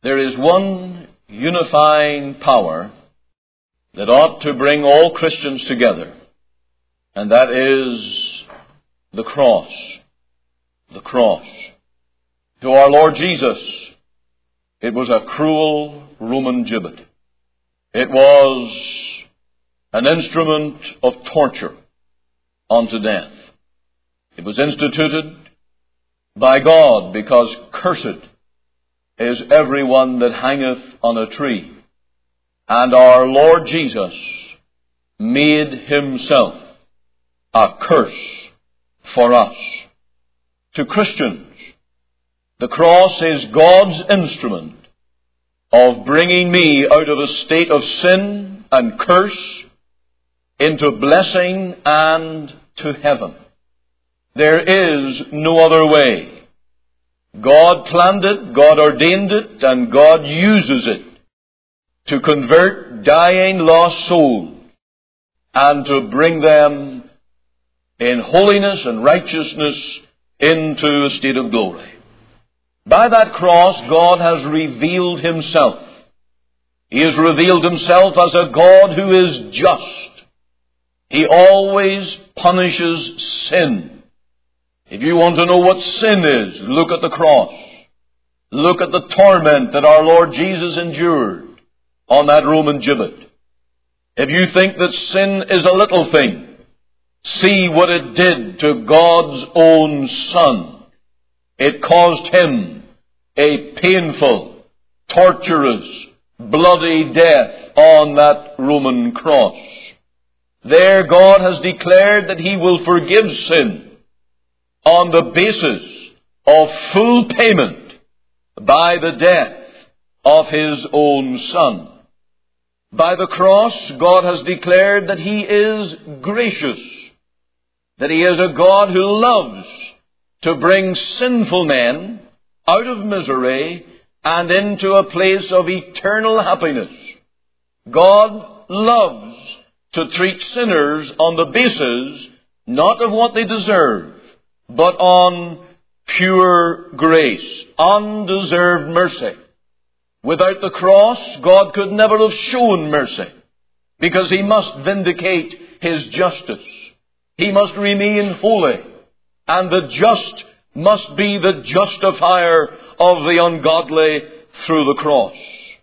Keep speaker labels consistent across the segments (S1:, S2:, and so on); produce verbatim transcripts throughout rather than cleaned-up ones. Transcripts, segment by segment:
S1: There is one unifying power that ought to bring all Christians together, and that is the cross. The cross. To our Lord Jesus, it was a cruel Roman gibbet. It was an instrument of torture unto death. It was instituted by God, because cursed is everyone that hangeth on a tree. And our Lord Jesus made himself a curse for us. To Christians, the cross is God's instrument of bringing me out of a state of sin and curse into blessing and to heaven. There is no other way. God planned it, God ordained it, and God uses it to convert dying, lost souls and to bring them in holiness and righteousness into a state of glory. By that cross, God has revealed himself. He has revealed himself as a God who is just. He always punishes sin. If you want to know what sin is, look at the cross. Look at the torment that our Lord Jesus endured on that Roman gibbet. If you think that sin is a little thing, see what it did to God's own Son. It caused him a painful, torturous, bloody death on that Roman cross. There God has declared that he will forgive sin on the basis of full payment by the death of his own Son. By the cross, God has declared that he is gracious, that he is a God who loves to bring sinful men out of misery and into a place of eternal happiness. God loves to treat sinners on the basis not of what they deserve, but on pure grace, undeserved mercy. Without the cross, God could never have shown mercy, because he must vindicate his justice. He must remain holy, and the just must be the justifier of the ungodly through the cross.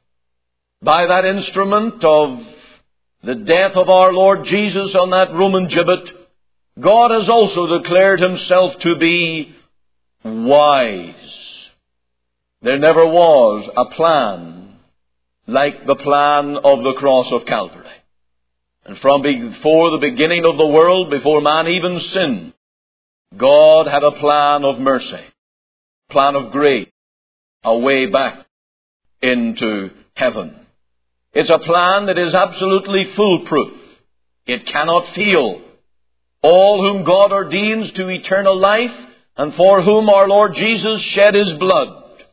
S1: By that instrument of the death of our Lord Jesus on that Roman gibbet, God has also declared himself to be wise. There never was a plan like the plan of the cross of Calvary. And from before the beginning of the world, before man even sinned, God had a plan of mercy, plan of grace, a way back into heaven. It's a plan that is absolutely foolproof. It cannot fail. All whom God ordains to eternal life, and for whom our Lord Jesus shed his blood,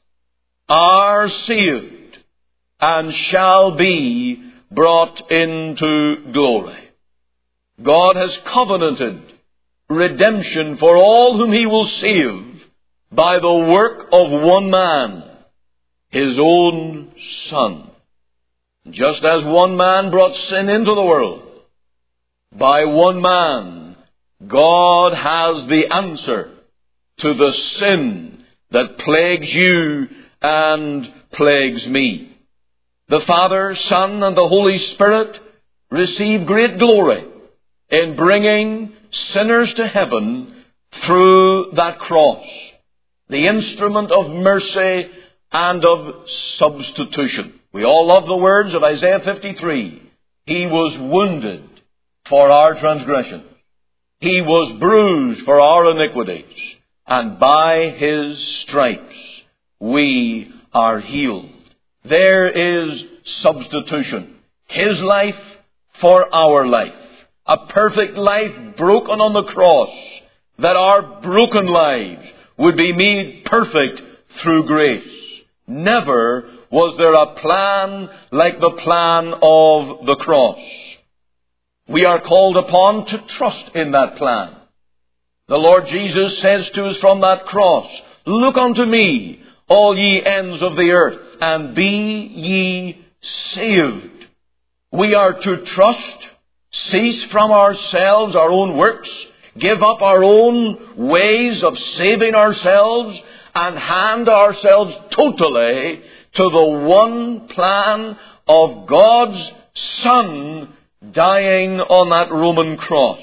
S1: are saved and shall be brought into glory. God has covenanted redemption for all whom he will save by the work of one man, his own Son. Just as one man brought sin into the world, by one man, God has the answer to the sin that plagues you and plagues me. The Father, Son, and the Holy Spirit receive great glory in bringing sinners to heaven through that cross, the instrument of mercy and of substitution. We all love the words of Isaiah fifty-three. He was wounded for our transgression. He was bruised for our iniquities. And by his stripes we are healed. There is substitution. His life for our life. A perfect life broken on the cross, that our broken lives would be made perfect through grace. Never was there a plan like the plan of the cross. We are called upon to trust in that plan. The Lord Jesus says to us from that cross, "Look unto me, all ye ends of the earth, and be ye saved. We are to trust, cease from ourselves our own works, give up our own ways of saving ourselves, and hand ourselves totally to the one plan of God's Son dying on that Roman cross.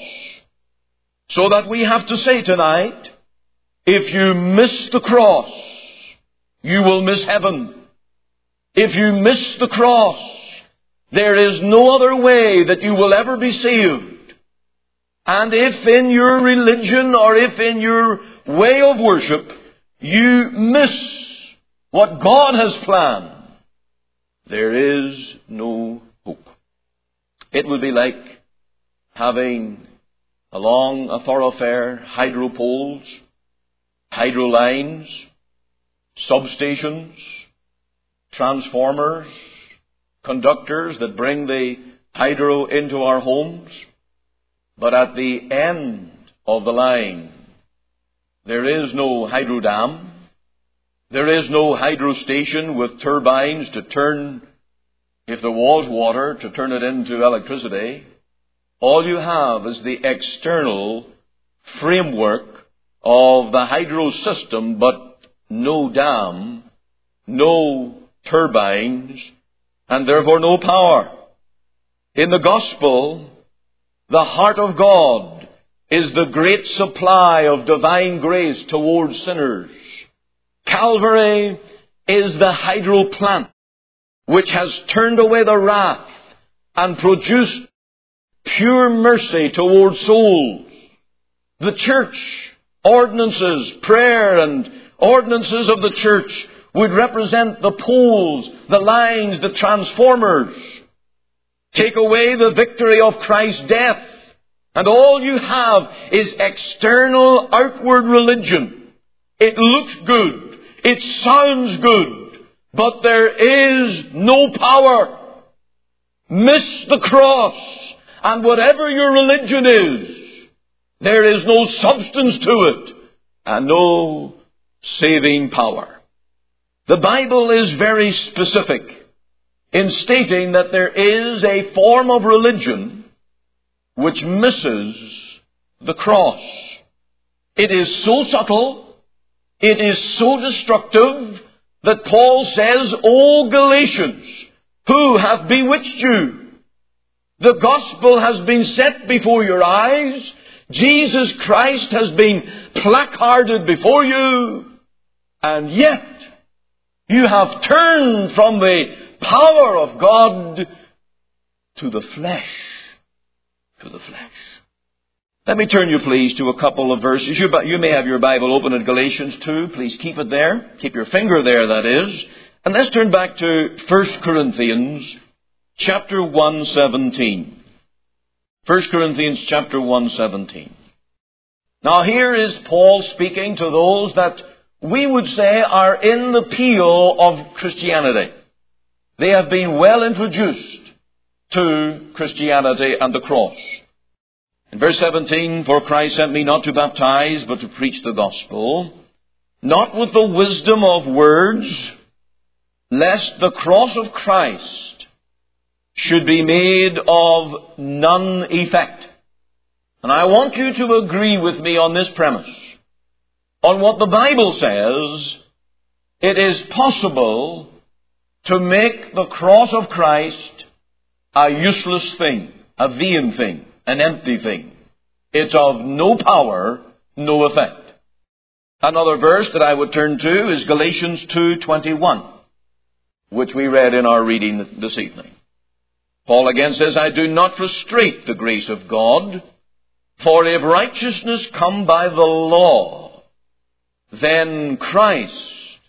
S1: So that we have to say tonight, if you miss the cross, you will miss heaven. If you miss the cross, there is no other way that you will ever be saved. And if in your religion or if in your way of worship you miss what God has planned, there is no hope. It would be like having along a thoroughfare hydro poles, hydro lines, substations, transformers, conductors that bring the hydro into our homes. But at the end of the line, there is no hydro dam. There is no hydro station with turbines to turn, if there was water, to turn it into electricity. All you have is the external framework of the hydro system, but no dam, no turbines, and therefore no power. In the gospel, the heart of God is the great supply of divine grace towards sinners. Calvary is the hydro plant which has turned away the wrath and produced pure mercy towards souls. The church, ordinances, prayer and ordinances of the church would represent the poles, the lines, the transformers. Take away the victory of Christ's death, and all you have is external, outward religion. It looks good. It sounds good. But there is no power. Miss the cross, and whatever your religion is, there is no substance to it, and no saving power. The Bible is very specific in stating that there is a form of religion which misses the cross. It is so subtle, it is so destructive, that Paul says, O Galatians, who hath bewitched you? The gospel has been set before your eyes. Jesus Christ has been placarded before you. And yet, you have turned from the power of God to the flesh. To the flesh. Let me turn you, please, to a couple of verses. You, you may have your Bible open at Galatians two. Please keep it there. Keep your finger there, that is. And let's turn back to First Corinthians chapter one seventeen. First Corinthians chapter one seventeen. Now here is Paul speaking to those that we would say are in the peel of Christianity. They have been well introduced to Christianity and the cross. In verse seventeen, for Christ sent me not to baptize, but to preach the gospel, not with the wisdom of words, lest the cross of Christ should be made of none effect. And I want you to agree with me on this premise. On what the Bible says, it is possible to make the cross of Christ a useless thing, a vain thing, an empty thing. It's of no power, no effect. Another verse that I would turn to is Galatians two twenty-one, which we read in our reading this evening. Paul again says, I do not frustrate the grace of God, for if righteousness come by the law, then Christ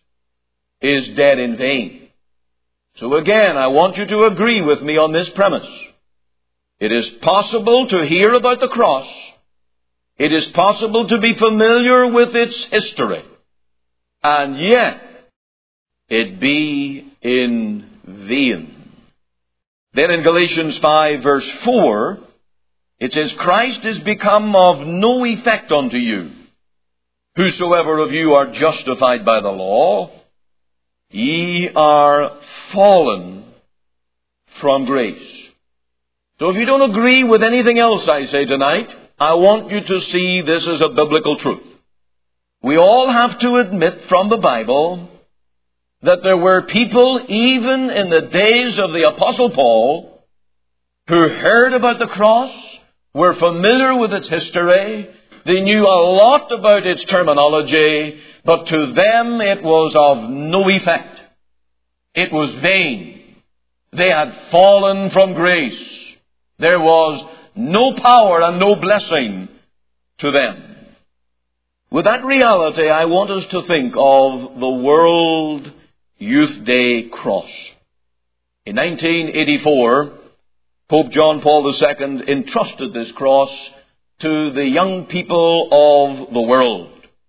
S1: is dead in vain. So again, I want you to agree with me on this premise. It is possible to hear about the cross. It is possible to be familiar with its history. And yet, it be in vain. Then in Galatians five verse four, it says, Christ is become of no effect unto you. Whosoever of you are justified by the law, ye are fallen from grace. So if you don't agree with anything else I say tonight, I want you to see this as a biblical truth. We all have to admit from the Bible that there were people, even in the days of the Apostle Paul, who heard about the cross, were familiar with its history, they knew a lot about its terminology, but to them it was of no effect. It was vain. They had fallen from grace. There was no power and no blessing to them. With that reality, I want us to think of the World Youth Day cross. In nineteen eighty-four, Pope John Paul the Second entrusted this cross to the young people of the world.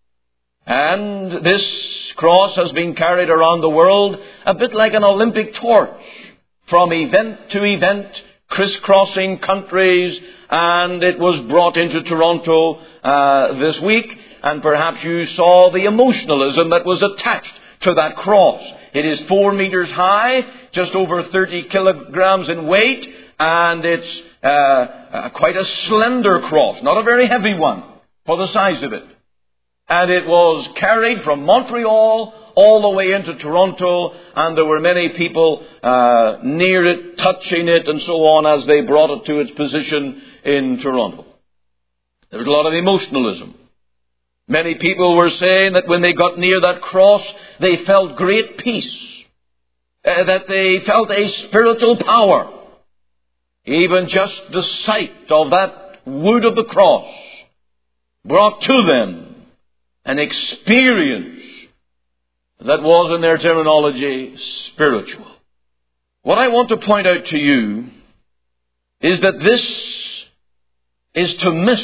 S1: And this cross has been carried around the world a bit like an Olympic torch, from event to event, crisscrossing countries, and it was brought into Toronto uh, this week, and perhaps you saw the emotionalism that was attached to that cross. It is four meters high, just over thirty kilograms in weight, and it's uh, uh, quite a slender cross, not a very heavy one for the size of it. And it was carried from Montreal all the way into Toronto, and there were many people uh, near it, touching it, and so on, as they brought it to its position in Toronto. There was a lot of emotionalism. Many people were saying that when they got near that cross, they felt great peace, uh, that they felt a spiritual power. Even just the sight of that wood of the cross brought to them an experience that was, in their terminology, spiritual. What I want to point out to you is that this is to miss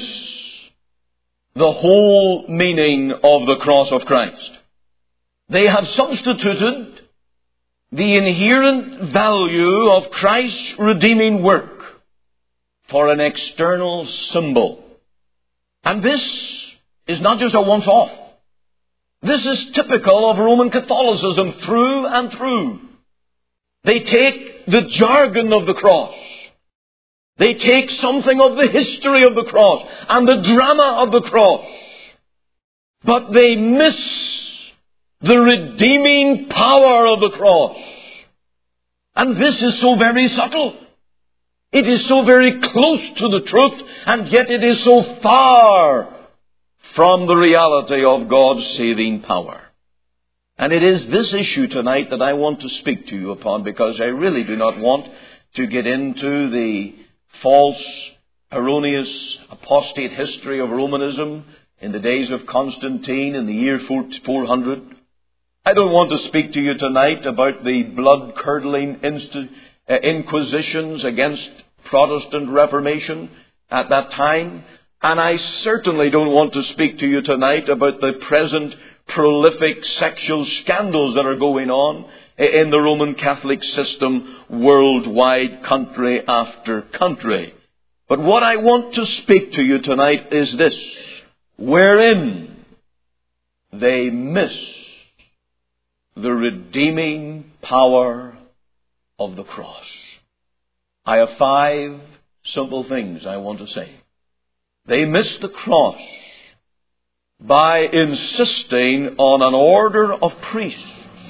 S1: the whole meaning of the cross of Christ. They have substituted the inherent value of Christ's redeeming work for an external symbol. And this is not just a once-off. This is typical of Roman Catholicism through and through. They take the jargon of the cross. They take something of the history of the cross and the drama of the cross. But they miss the redeeming power of the cross. And this is so very subtle. It is so very close to the truth, and yet it is so far from the reality of God's saving power. And it is this issue tonight that I want to speak to you upon, because I really do not want to get into the false, erroneous, apostate history of Romanism in the days of Constantine in the year four hundred. I don't want to speak to you tonight about the blood-curdling inst- uh, inquisitions against Protestant Reformation at that time. And I certainly don't want to speak to you tonight about the present prolific sexual scandals that are going on in the Roman Catholic system worldwide, country after country. But what I want to speak to you tonight is this: wherein they miss the redeeming power of the cross. I have five simple things I want to say. They miss the cross by insisting on an order of priests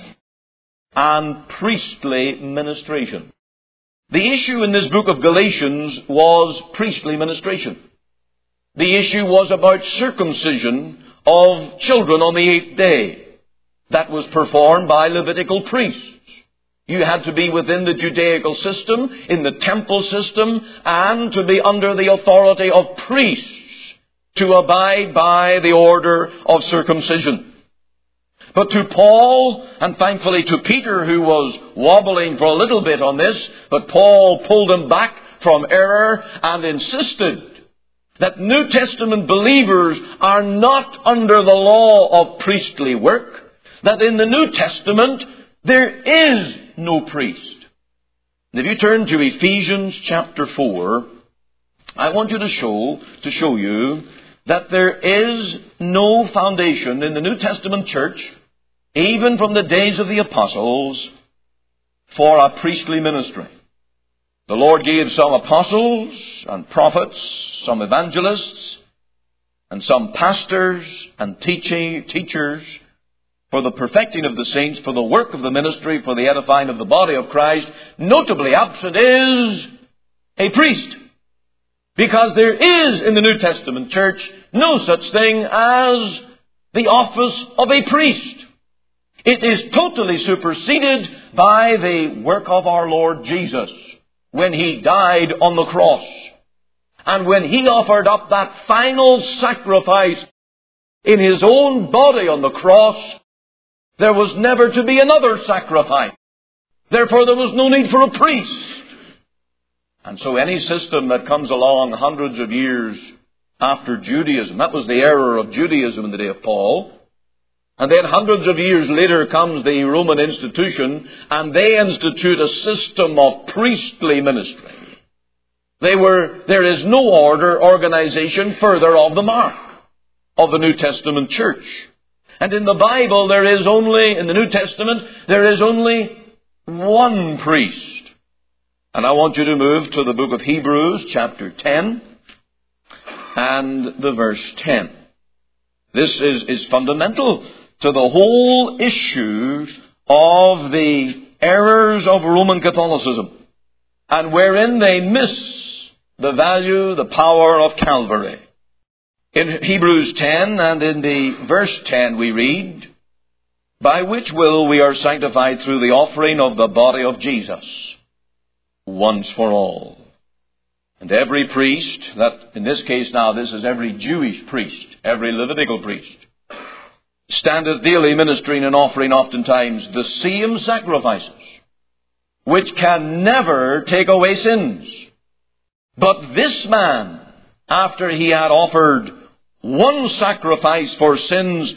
S1: and priestly ministration. The issue in this book of Galatians was priestly ministration. The issue was about circumcision of children on the eighth day. That was performed by Levitical priests. You had to be within the Judaical system, in the temple system, and to be under the authority of priests to abide by the order of circumcision. But to Paul, and thankfully to Peter, who was wobbling for a little bit on this, but Paul pulled him back from error and insisted that New Testament believers are not under the law of priestly work, that in the New Testament there is no priest. And if you turn to Ephesians chapter four, I want you to show, to show you that there is no foundation in the New Testament church even from the days of the apostles, for a priestly ministry. The Lord gave some apostles and prophets, some evangelists, and some pastors and teaching, teachers for the perfecting of the saints, for the work of the ministry, for the edifying of the body of Christ. Notably absent is a priest. Because there is in the New Testament church no such thing as the office of a priest. It is totally superseded by the work of our Lord Jesus when He died on the cross. And when He offered up that final sacrifice in His own body on the cross, there was never to be another sacrifice. Therefore, there was no need for a priest. And so any system that comes along hundreds of years after Judaism, that was the error of Judaism in the day of Paul. And then hundreds of years later comes the Roman institution, and they institute a system of priestly ministry. They were, there is no order, organization further of the mark of the New Testament church. And in the Bible there is only, in the New Testament, there is only one priest. And I want you to move to the book of Hebrews, chapter ten, and the verse ten. This is, is fundamental to the whole issue of the errors of Roman Catholicism, and wherein they miss the value, the power of Calvary. In Hebrews ten and in the verse ten we read, "By which will we are sanctified through the offering of the body of Jesus, once for all. And every priest," that in this case now this is every Jewish priest, every Levitical priest, "standeth daily ministering and offering oftentimes the same sacrifices, which can never take away sins. But this man, after he had offered one sacrifice for sins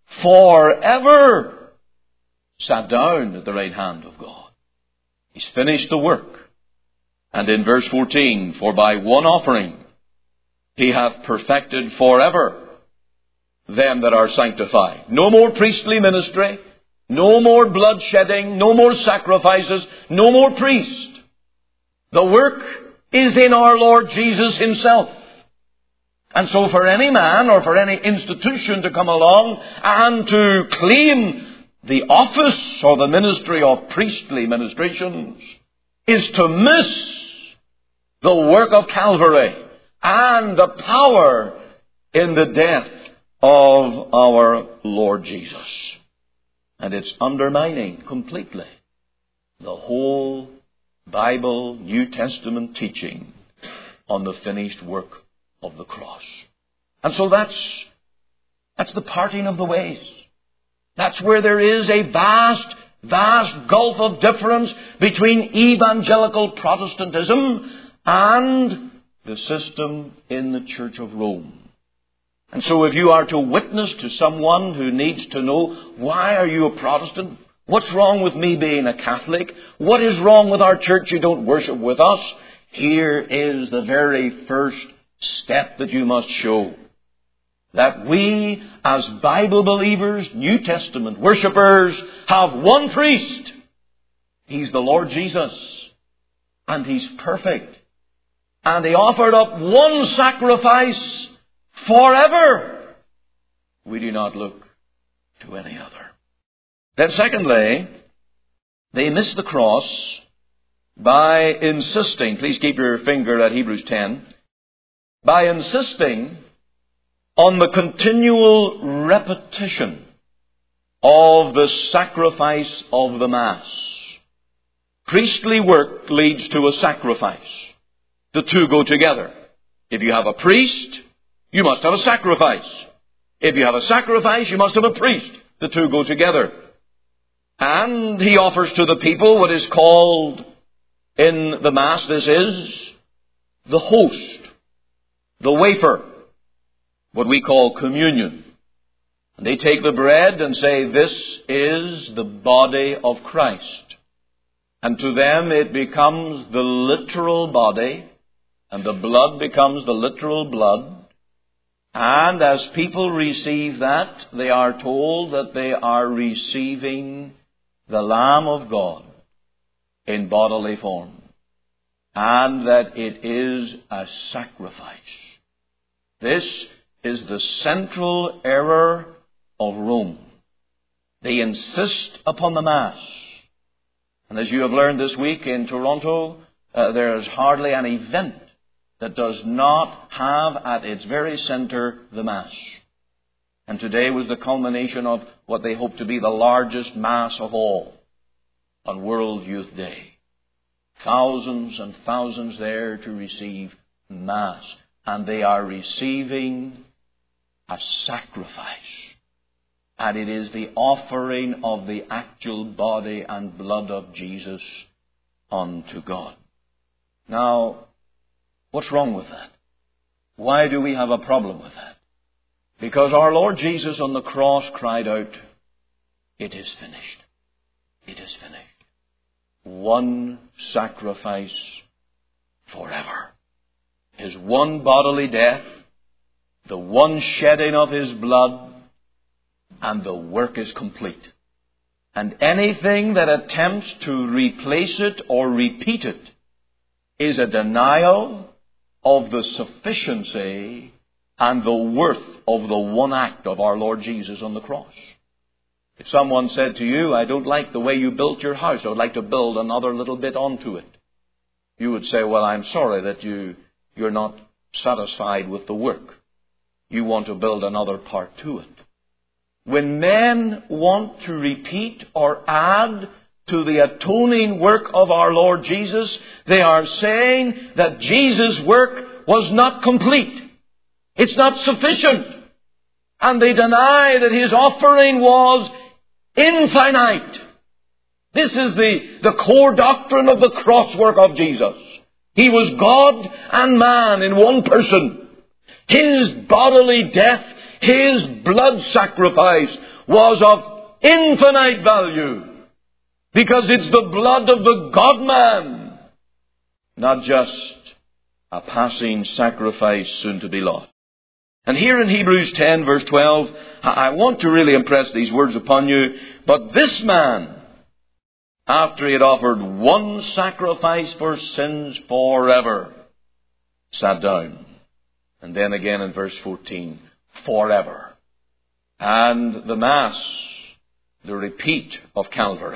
S1: forever, sat down at the right hand of God." He's finished the work. And in verse fourteen, "For by one offering He hath perfected forever them that are sanctified." No more priestly ministry, no more blood shedding, no more sacrifices, no more priest. The work is in our Lord Jesus Himself. And so for any man or for any institution to come along and to claim the office or the ministry of priestly ministrations is to miss the work of Calvary and the power in the death of our Lord Jesus. And it's undermining completely the whole Bible, New Testament teaching on the finished work of the cross. And so that's, that's the parting of the ways. That's where there is a vast, vast gulf of difference between evangelical Protestantism and the system in the Church of Rome. And so if you are to witness to someone who needs to know, why are you a Protestant? What's wrong with me being a Catholic? What is wrong with our church? You don't worship with us. Here is the very first step that you must show. That we, as Bible believers, New Testament worshippers, have one priest. He's the Lord Jesus. And He's perfect. And He offered up one sacrifice forever. We do not look to any other. Then secondly, they miss the cross by insisting, please keep your finger at Hebrews ten, by insisting on the continual repetition of the sacrifice of the Mass. Priestly work leads to a sacrifice. The two go together. If you have a priest, you must have a sacrifice. If you have a sacrifice, you must have a priest. The two go together. And He offers to the people what is called in the Mass, this is the host, the wafer, what we call communion. And they take the bread and say, "This is the body of Christ." And to them it becomes the literal body, and the blood becomes the literal blood And as people receive that, they are told that they are receiving the Lamb of God in bodily form, and that it is a sacrifice. This is the central error of Rome. They insist upon the Mass. And as you have learned this week in Toronto, uh, there is hardly an event that does not have at its very center the Mass. And today was the culmination of what they hope to be the largest Mass of all on World Youth Day. Thousands and thousands there to receive Mass. And they are receiving a sacrifice. And it is the offering of the actual body and blood of Jesus unto God. Now, what's wrong with that? Why do we have a problem with that? Because our Lord Jesus on the cross cried out, "It is finished. It is finished." One sacrifice forever. His one bodily death, the one shedding of His blood, and the work is complete. And anything that attempts to replace it or repeat it is a denial of the sufficiency and the worth of the one act of our Lord Jesus on the cross. If someone said to you, "I don't like the way you built your house, I would like to build another little bit onto it," you would say, "Well, I'm sorry that you, you're not satisfied with the work. You want to build another part to it." When men want to repeat or add to the atoning work of our Lord Jesus, they are saying that Jesus' work was not complete. It's not sufficient. And they deny that His offering was infinite. This is the, the core doctrine of the cross work of Jesus. He was God and man in one person. His bodily death, His blood sacrifice was of infinite value. Because it's the blood of the God-man, not just a passing sacrifice soon to be lost. And here in Hebrews ten verse twelve, I want to really impress these words upon you. But this man, after he had offered one sacrifice for sins forever, sat down. And then again in verse fourteen, forever. And the Mass, the repeat of Calvary,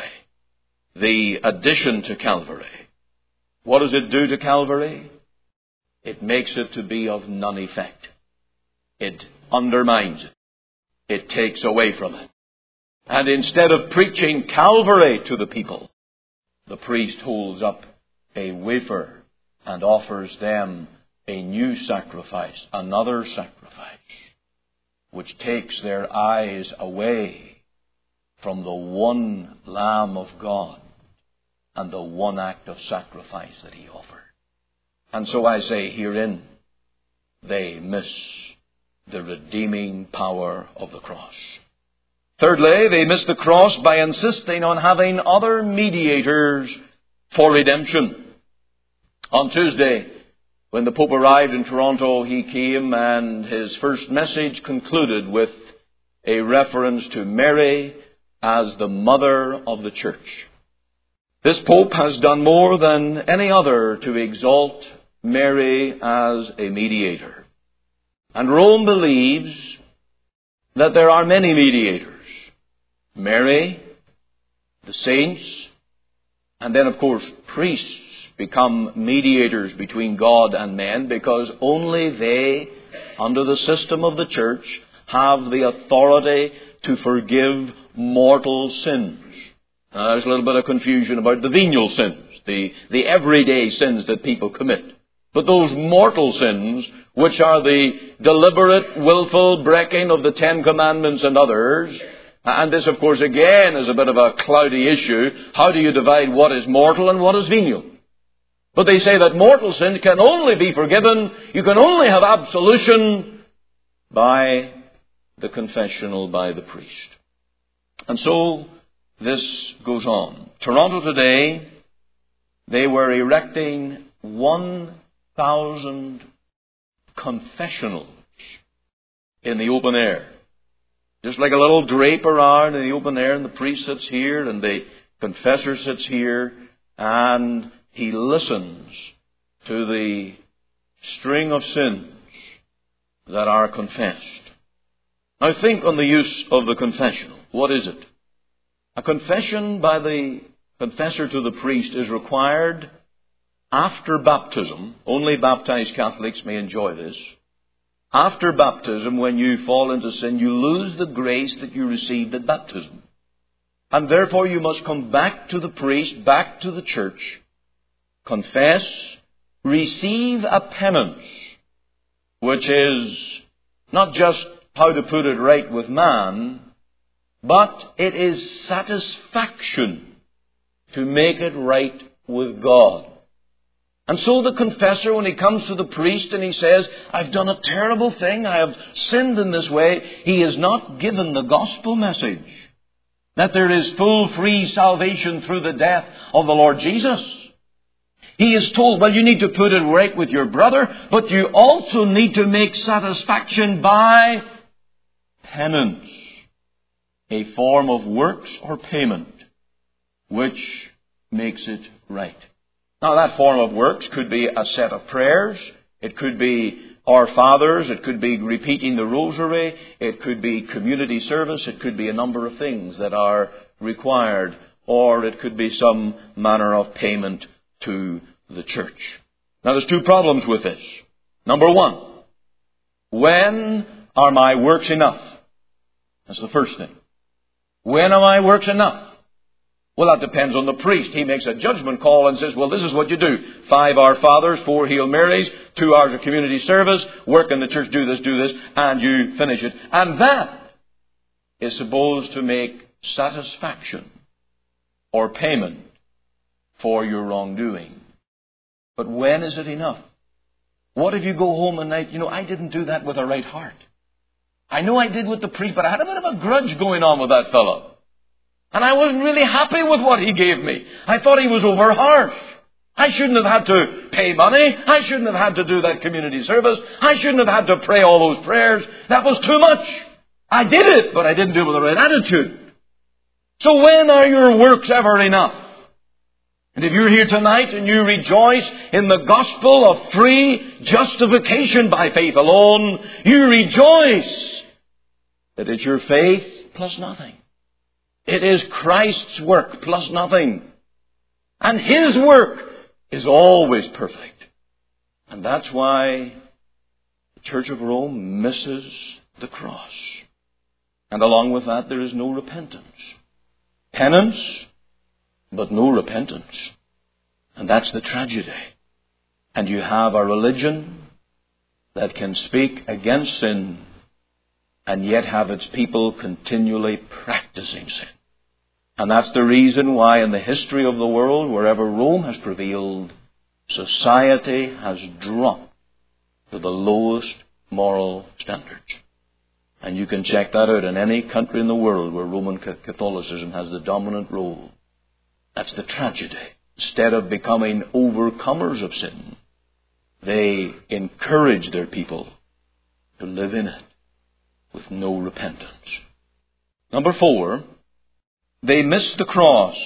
S1: the addition to Calvary. What does it do to Calvary? It makes it to be of none effect. It undermines it. It takes away from it. And instead of preaching Calvary to the people, the priest holds up a wafer and offers them a new sacrifice, another sacrifice, which takes their eyes away from the one Lamb of God and the one act of sacrifice that He offered. And so I say, herein they miss the redeeming power of the cross. Thirdly, they miss the cross by insisting on having other mediators for redemption. On Tuesday, when the Pope arrived in Toronto, he came and his first message concluded with a reference to Mary as the mother of the Church. This Pope has done more than any other to exalt Mary as a mediator. And Rome believes that there are many mediators. Mary, the saints, and then of course priests become mediators between God and men because only they, under the system of the Church, have the authority to forgive mortal sins. Now, there's a little bit of confusion about the venial sins, the, the everyday sins that people commit. But those mortal sins, which are the deliberate, willful breaking of the Ten Commandments and others, and this, of course, again is a bit of a cloudy issue. How do you divide what is mortal and what is venial? But they say that mortal sin can only be forgiven, you can only have absolution by the confessional, by the priest. And so this goes on. Toronto today, they were erecting one thousand confessionals in the open air. Just like a little drape around in the open air, and the priest sits here, and the confessor sits here, and he listens to the string of sins that are confessed. Now think on the use of the confessional. What is it? A confession by the confessor to the priest is required after baptism. Only baptized Catholics may enjoy this. After baptism, when you fall into sin, you lose the grace that you received at baptism. And therefore you must come back to the priest, back to the church, confess, receive a penance, which is not just how to put it right with man, but it is satisfaction to make it right with God. And so the confessor, when he comes to the priest and he says, I've done a terrible thing, I have sinned in this way, he is not given the gospel message that there is full, free salvation through the death of the Lord Jesus. He is told, well, you need to put it right with your brother, but you also need to make satisfaction by penance, a form of works or payment, which makes it right. Now, that form of works could be a set of prayers. It could be Our Fathers. It could be repeating the rosary. It could be community service. It could be a number of things that are required. Or it could be some manner of payment to the church. Now, there's two problems with this. Number one, when are my works enough? That's the first thing. When are my works enough? Well, that depends on the priest. He makes a judgment call and says, well, this is what you do. Five Our Fathers, four Hail Marys, two hours of community service, work in the church, do this, do this, and you finish it. And that is supposed to make satisfaction or payment for your wrongdoing. But when is it enough? What if you go home at night, you know, I didn't do that with a right heart. I know I did with the priest, but I had a bit of a grudge going on with that fellow. And I wasn't really happy with what he gave me. I thought he was over harsh. I shouldn't have had to pay money. I shouldn't have had to do that community service. I shouldn't have had to pray all those prayers. That was too much. I did it, but I didn't do it with the right attitude. So when are your works ever enough? And if you're here tonight and you rejoice in the gospel of free justification by faith alone, you rejoice that it's your faith plus nothing. It is Christ's work plus nothing. And His work is always perfect. And that's why the Church of Rome misses the cross. And along with that, there is no repentance. Penance, but no repentance. And that's the tragedy. And you have a religion that can speak against sin and yet have its people continually practicing sin. And that's the reason why in the history of the world, wherever Rome has prevailed, society has dropped to the lowest moral standards. And you can check that out in any country in the world where Roman Catholicism has the dominant role. That's the tragedy. Instead of becoming overcomers of sin, they encourage their people to live in it with no repentance. Number four, they miss the cross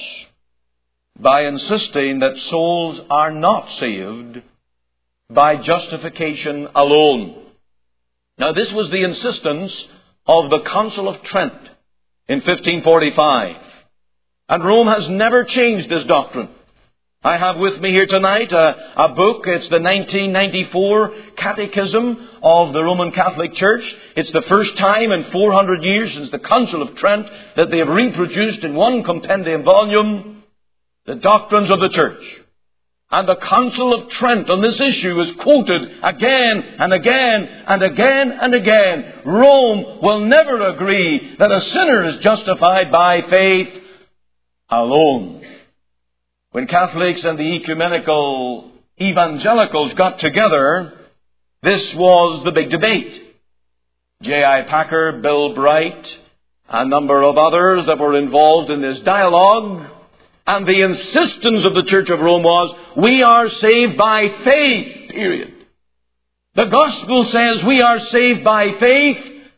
S1: by insisting that souls are not saved by justification alone. Now, this was the insistence of the Council of Trent in fifteen forty-five. And Rome has never changed this doctrine. I have with me here tonight a, a book. It's the nineteen ninety-four Catechism of the Roman Catholic Church. It's the first time in four hundred years since the Council of Trent that they have reproduced in one compendium volume the doctrines of the Church. And the Council of Trent on this issue is quoted again and again and again and again. Rome will never agree that a sinner is justified by faith alone. When Catholics and the ecumenical evangelicals got together, this was the big debate. J I Packer, Bill Bright, a number of others that were involved in this dialogue. And the insistence of the Church of Rome was, we are saved by faith, period. The gospel says we are saved by faith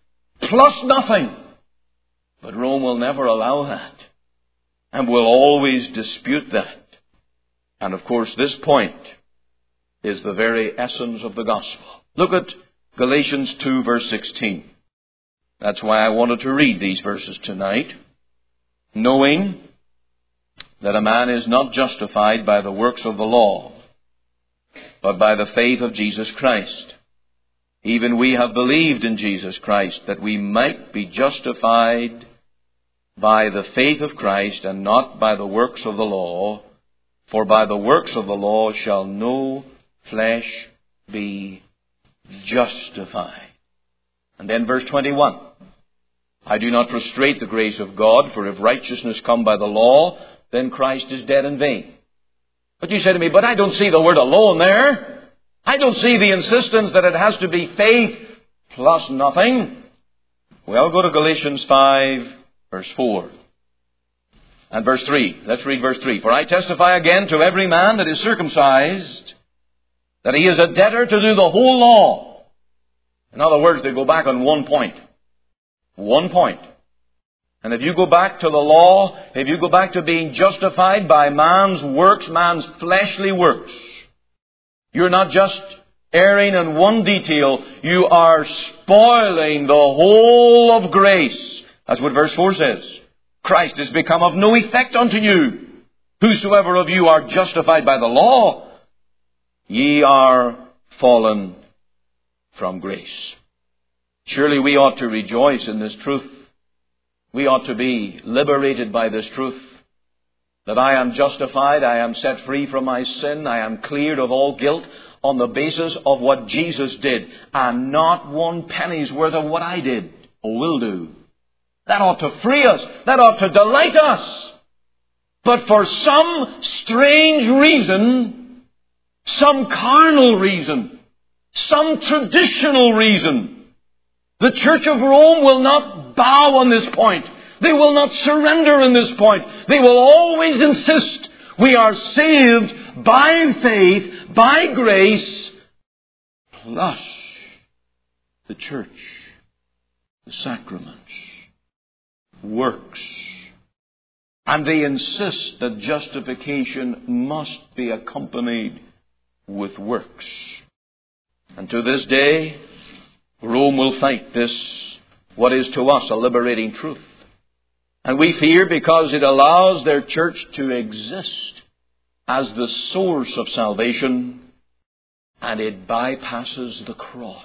S1: plus nothing. But Rome will never allow that, and will always dispute that. And of course, this point is the very essence of the gospel. Look at Galatians two, verse sixteen. That's why I wanted to read these verses tonight. Knowing that a man is not justified by the works of the law, but by the faith of Jesus Christ. Even we have believed in Jesus Christ, that we might be justified by the faith of Christ, and not by the works of the law. For by the works of the law shall no flesh be justified. And then verse twenty-one. I do not frustrate the grace of God, for if righteousness come by the law, then Christ is dead in vain. But you say to me, but I don't see the word alone there. I don't see the insistence that it has to be faith plus nothing. Well, go to Galatians five, verse four. And verse three. Let's read verse three. For I testify again to every man that is circumcised, that he is a debtor to do the whole law. In other words, they go back on one point. One point. And if you go back to the law, if you go back to being justified by man's works, man's fleshly works, you're not just erring in one detail, you are spoiling the whole of grace. That's what verse four says. Christ is become of no effect unto you. Whosoever of you are justified by the law, ye are fallen from grace. Surely we ought to rejoice in this truth. We ought to be liberated by this truth, that I am justified, I am set free from my sin, I am cleared of all guilt on the basis of what Jesus did, and not one penny's worth of what I did or will do. That ought to free us. That ought to delight us. But for some strange reason, some carnal reason, some traditional reason, the Church of Rome will not bow on this point. They will not surrender on this point. They will always insist we are saved by faith, by grace, plus the church, the sacraments, works. And they insist that justification must be accompanied with works. And to this day, Rome will fight this, what is to us a liberating truth. And we fear because it allows their church to exist as the source of salvation, and it bypasses the cross.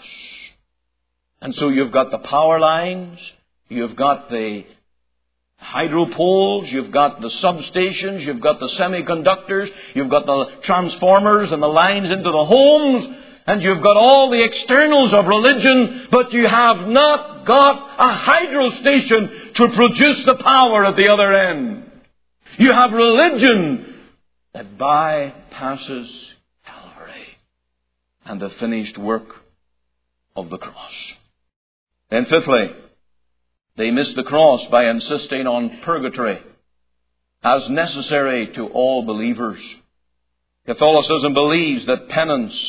S1: And so you've got the power lines, you've got the hydro poles, you've got the substations, you've got the semiconductors, you've got the transformers and the lines into the homes, and you've got all the externals of religion, but you have not got a hydro station to produce the power at the other end. You have religion that bypasses Calvary and the finished work of the cross. And fifthly, they miss the cross by insisting on purgatory as necessary to all believers. Catholicism believes that penance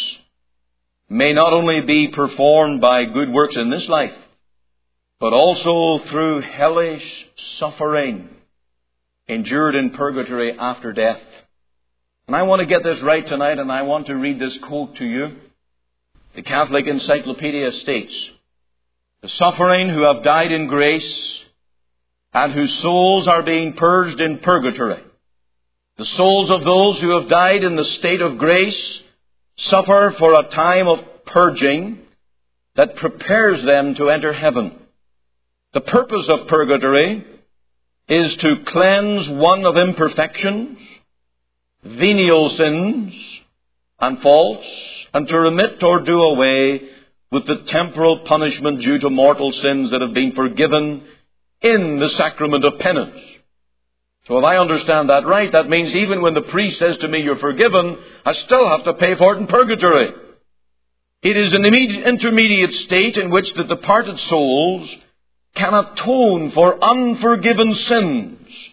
S1: may not only be performed by good works in this life, but also through hellish suffering endured in purgatory after death. And I want to get this right tonight, and I want to read this quote to you. The Catholic Encyclopedia states, "The suffering who have died in grace and whose souls are being purged in purgatory, the souls of those who have died in the state of grace suffer for a time of purging that prepares them to enter heaven. The purpose of purgatory is to cleanse one of imperfections, venial sins, and faults, and to remit or do away with the temporal punishment due to mortal sins that have been forgiven in the sacrament of penance." So if I understand that right, that means even when the priest says to me, "You're forgiven," I still have to pay for it in purgatory. It is an intermediate state in which the departed souls can atone for unforgiven sins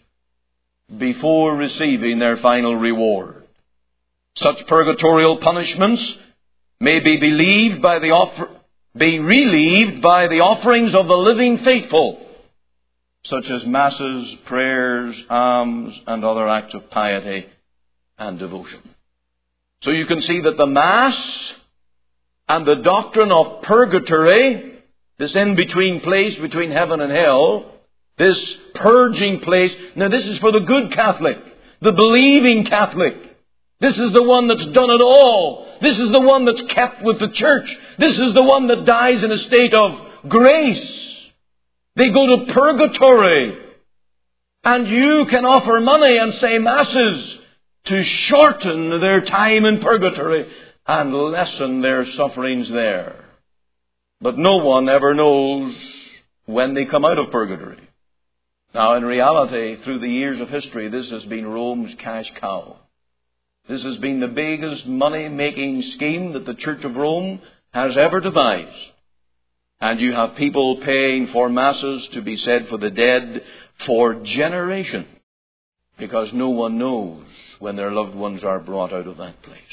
S1: before receiving their final reward. Such purgatorial punishments may be believed by the offer, be relieved by the offerings of the living faithful, such as masses, prayers, alms, and other acts of piety and devotion. So you can see that the Mass and the doctrine of purgatory, this in-between place between heaven and hell, this purging place, now this is for the good Catholic, the believing Catholic. This is the one that's done it all. This is the one that's kept with the church. This is the one that dies in a state of grace. They go to purgatory. And you can offer money and say masses to shorten their time in purgatory and lessen their sufferings there. But no one ever knows when they come out of purgatory. Now, in reality, through the years of history, this has been Rome's cash cow. This has been the biggest money-making scheme that the Church of Rome has ever devised. And you have people paying for masses to be said for the dead for generations, because no one knows when their loved ones are brought out of that place.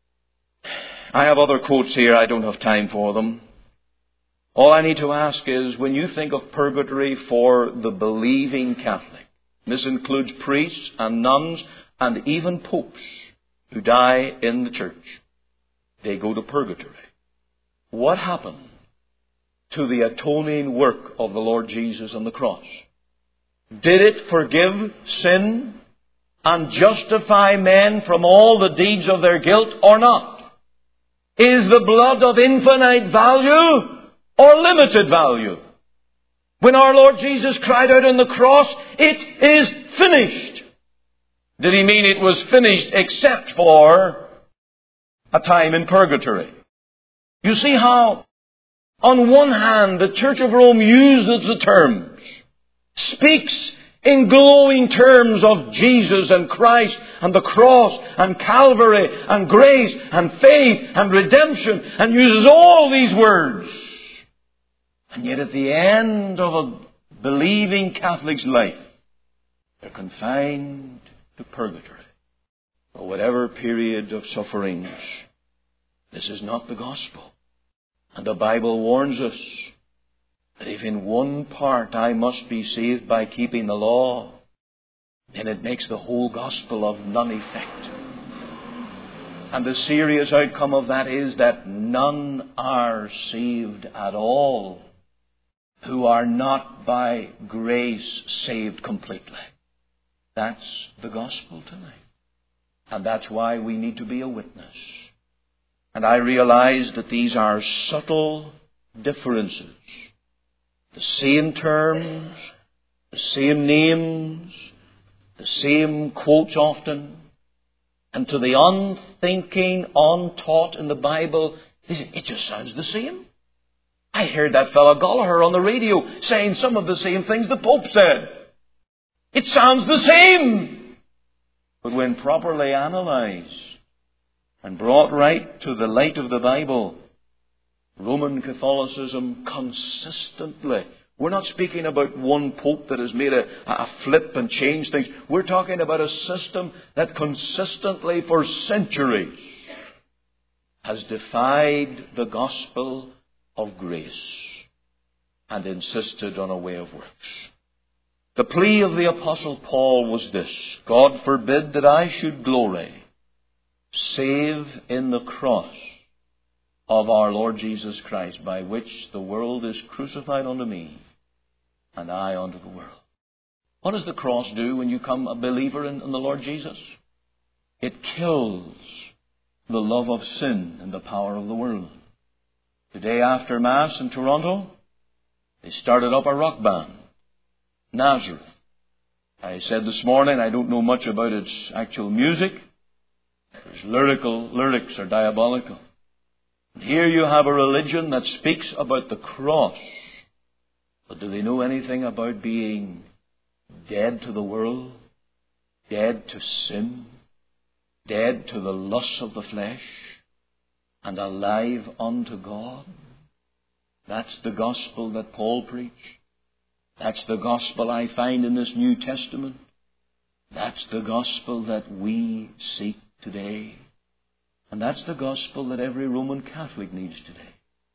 S1: I have other quotes here. I don't have time for them. All I need to ask is, when you think of purgatory for the believing Catholic, this includes priests and nuns and even popes who die in the church, they go to purgatory. What happened to the atoning work of the Lord Jesus on the cross? Did it forgive sin and justify men from all the deeds of their guilt or not? Is the blood of infinite value or limited value? When our Lord Jesus cried out on the cross, "It is finished," did he mean it was finished except for a time in purgatory? You see how, on one hand, the Church of Rome uses the terms, speaks in glowing terms of Jesus and Christ and the cross and Calvary and grace and faith and redemption, and uses all these words. And yet at the end of a believing Catholic's life, they're confined to purgatory for whatever period of sufferings. This is not the gospel. And the Bible warns us that if in one part I must be saved by keeping the law, then it makes the whole gospel of none effect. And the serious outcome of that is that none are saved at all who are not by grace saved completely. That's the gospel tonight. And that's why we need to be a witness. And I realize that these are subtle differences. The same terms, the same names, the same quotes often. And to the unthinking, untaught in the Bible, it just sounds the same. I heard that fellow Gallagher on the radio saying some of the same things the Pope said. It sounds the same. But when properly analysed and brought right to the light of the Bible, Roman Catholicism consistently, we're not speaking about one Pope that has made a, a flip and changed things. We're talking about a system that consistently for centuries has defied the gospel of grace and insisted on a way of works. The plea of the Apostle Paul was this: God forbid that I should glory save in the cross of our Lord Jesus Christ, by which the world is crucified unto me, and I unto the world. What does the cross do when you become a believer in, in the Lord Jesus? It kills the love of sin and the power of the world. Today after Mass in Toronto, they started up a rock band, Nazareth. I said this morning, I don't know much about its actual music. Its lyrical lyrics are diabolical. And here you have a religion that speaks about the cross. But do they know anything about being dead to the world, dead to sin, dead to the lusts of the flesh, and alive unto God? That's the gospel that Paul preached. That's the gospel I find in this New Testament. That's the gospel that we seek today. And that's the gospel that every Roman Catholic needs today.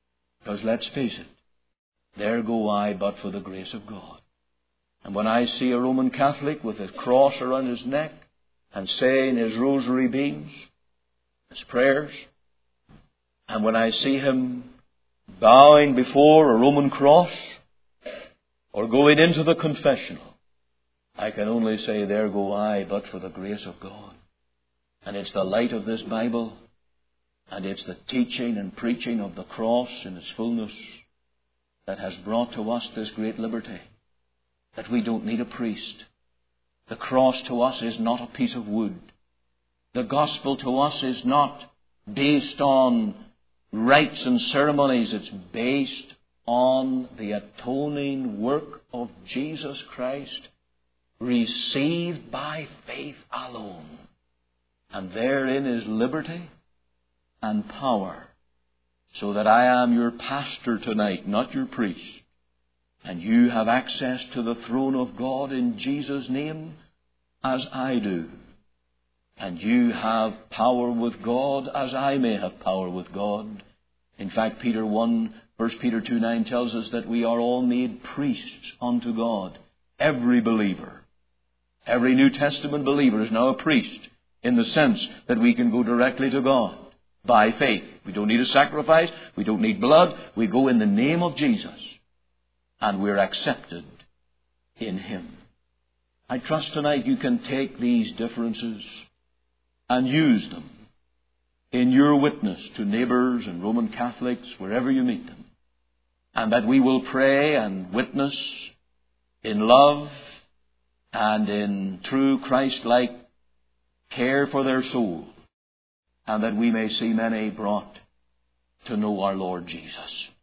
S1: Because let's face it, there go I but for the grace of God. And when I see a Roman Catholic with a cross around his neck and saying his rosary beads, his prayers, and when I see him bowing before a Roman cross or going into the confessional, I can only say, there go I but for the grace of God. And it's the light of this Bible, and it's the teaching and preaching of the cross in its fullness that has brought to us this great liberty, that we don't need a priest. The cross to us is not a piece of wood. The gospel to us is not based on rites and ceremonies. It's based on the atoning work of Jesus Christ, received by faith alone. And therein is liberty and power, so that I am your pastor tonight, not your priest. And you have access to the throne of God in Jesus' name, as I do. And you have power with God as I may have power with God. In fact, Peter one, First Peter two nine tells us that we are all made priests unto God. Every believer, every New Testament believer is now a priest, in the sense that we can go directly to God by faith. We don't need a sacrifice. We don't need blood. We go in the name of Jesus, and we're accepted in Him. I trust tonight you can take these differences and use them in your witness to neighbors and Roman Catholics, wherever you meet them. And that we will pray and witness in love and in true Christ-like care for their soul. And that we may see many brought to know our Lord Jesus.